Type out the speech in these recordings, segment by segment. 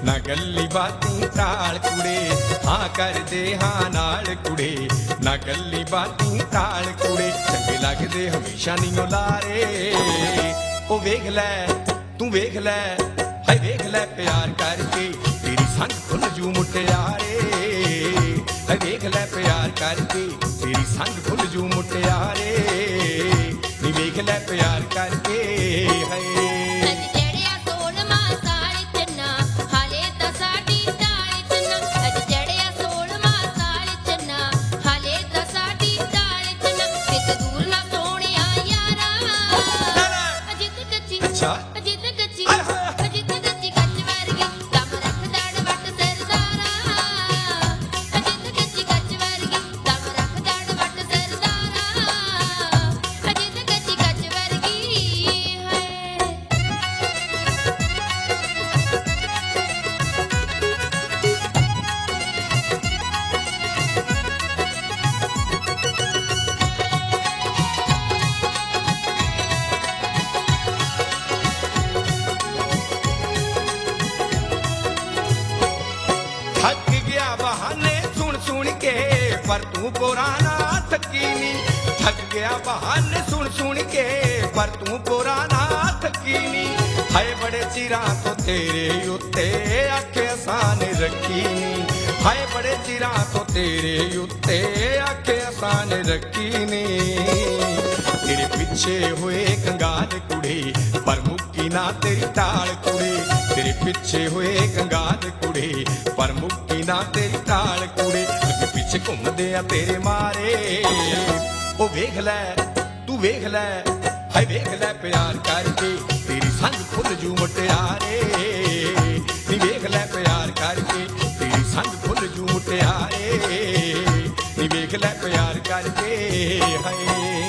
ना गल्ली बाती टाल कुड़े, हाँ कर दे हाँ नाल कुड़े, ना गल्ली बाती टाल कुड़े, चंगे लगदे हमेशा नहीं लारे। ओ वेख लै तू वेख लै, हाय वेख लै प्यार करके तेरी संग खुल जू मुटियारे। हाय वेख लै प्यार करके तेरी संग खुल जू मुटियारे, नी वेख लै प्यार करके हाय। पर तू पुराना थकी नी, थक गया बहाने सुन सुन के, पर तू पुराना थकी नी। हाय बड़े चिरां तो तेरे उत्ते आखे आसान रखी नी, हाय बड़े चिरां तो तेरे उत्ते आखे आसान रखी नी। तेरे पिछे हुए कंगाल कुड़े, पर मुक्की ना तेरी टाल कुड़े, तेरे पिछे हुए कंगाल कुड़े, पर मुक्की ना तेरी टाल कुड़े, पिछे घूमदे आ तेरे मारे। ओ वेख लै तू वेख लै, हाय वेख लै प्यार करके तेरी संग खुल जू मुटियारे। नी वेख लै प्यार करके तेरी संग खुल जू मुटियारे, नी वेख लै प्यार करके हाय।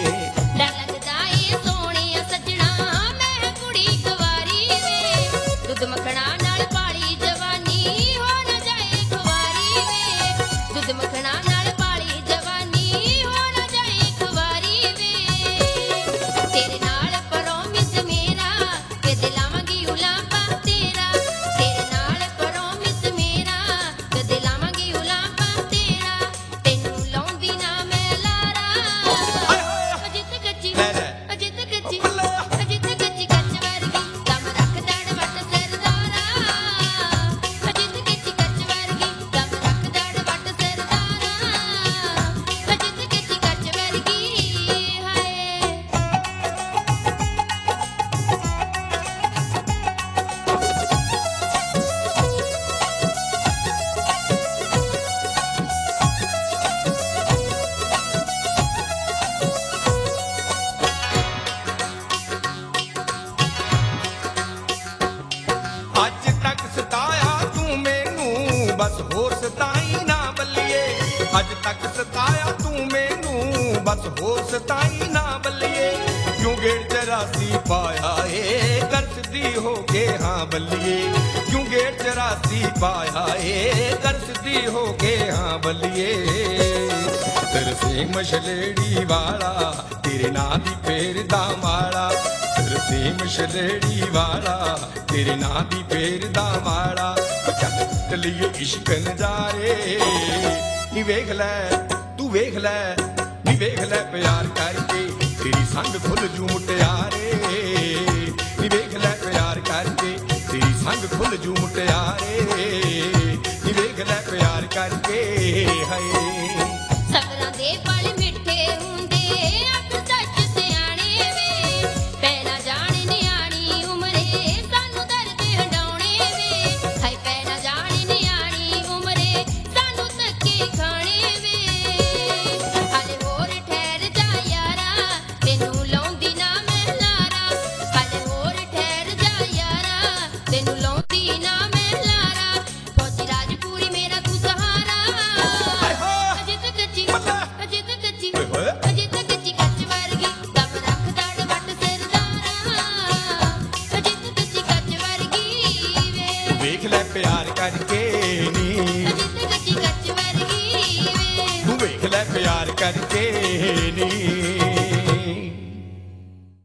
अज तक सताया तू मैनू बस होर सताई ना बल्लिए, क्यों गेट चरासी पाया ए करसदी हो के हाँ बल्लिए, क्यों गेट चरासी पाया ए करसदी हो के हाँ बल्लिए। तरसे मछलेड़ी वाला तेरे नां दी फेर दा माड़ा, तरसे मछलेड़ी वाला तेरे नां दी फेर दा माड़ा, चल चलिए इश्क नजारे। नी वेख लै तू वेख लै, नी वेख लै प्यार करके तेरी संग खुल जू मुटियारे। नी वेख लै प्यार करके तेरी संग खुल जू मुटियारे, नी वेख लै प्यार करके हाय। सबरां दे पल मिठे हुंदे अख सच सियाणे वे, पैना जाने नियाणी उमरे सानू दर्द हंडाउणे वे, हाय पैना जाने नियाणी उमरे सानू धक्के खाणे वे। हाले होर ठहर जा यारा तैनू लाउंदी ना मैं लारा, हाले होर ठहर जा यारा तैनू लाउंदी ना मैं लारा, फौजी राजपूरी मेरा तू सहारा। अजे तक कच्ची अजे तक कच्ची अजे तक कच्ची कच्च वर्गी दम रख दड़ वट सिरदारा, अजे तक कच्ची कच्च वर्गी वे। वेख लै प्यार करके नी